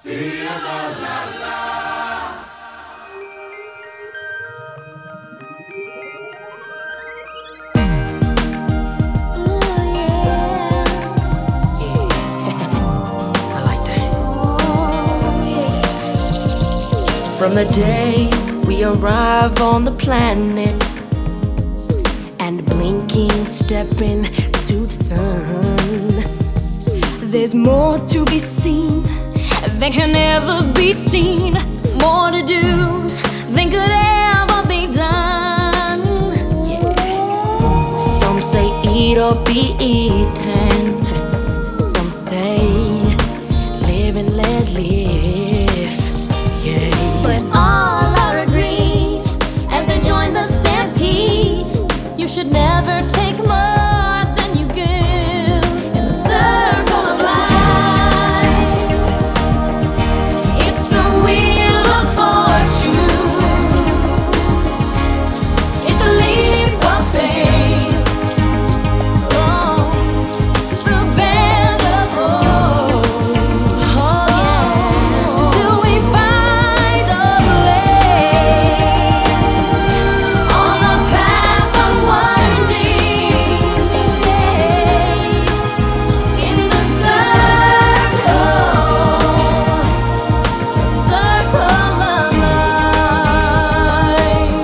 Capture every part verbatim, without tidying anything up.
From the day we arrive on the planet and blinking step into the sun, there's more to be seen than can ever be seen, more to do than could ever be done. Yeah. Some say eat or be eaten, some say live and let live. Yeah. But all are agreed as they join the stampede. You should never take more than you give in the circle of life. It's the wheel of fortune. It's a leap of faith. Oh, it's the bend of hope. Oh, yeah. Till we find a place on the path unwinding, in the circle, the circle of life.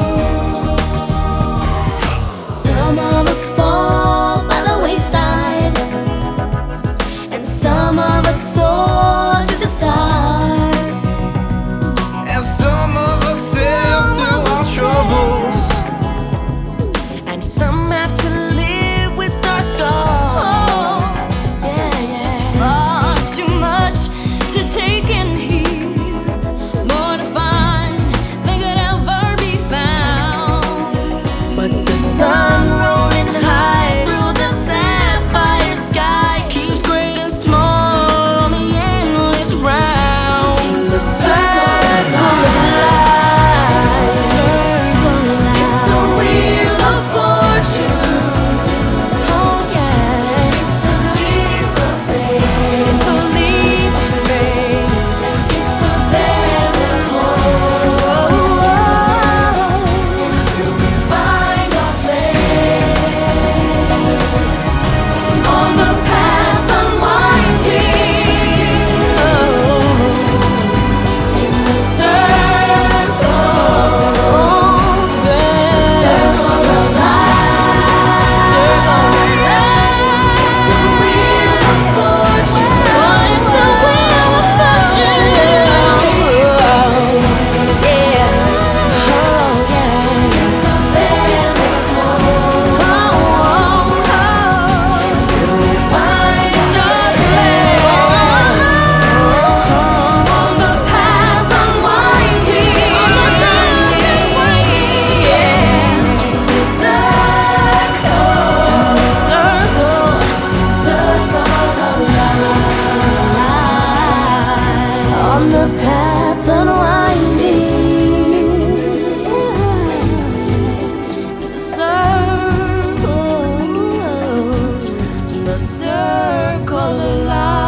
Some of us fall by the wayside, and some of us soar to the stars. And some of us sail through our troubles. And some have to live with our scars. Yeah, There's yeah. far too much to take in here, more to find than could ever be found. But the sun rolling high through the sapphire sky keeps great and small on the endless round. In the circle of life. It's the wheel of fortune. Oh, yeah. It's the leap of faith. It's the leap of faith. It's the bend of hope. Till we find our place on the path unwinding. In the circle, the circle of life. Circle of life. It's the wheel of fortune. Oh, it's the wheel of fortune. Yeah. Oh, yeah. It's the bend of hope. Oh, oh, oh. Till we find our place on the path unwinding. On the path unwinding. Yeah. The circle, circle, circle of life. On the path unwinding. The circle, the circle of life.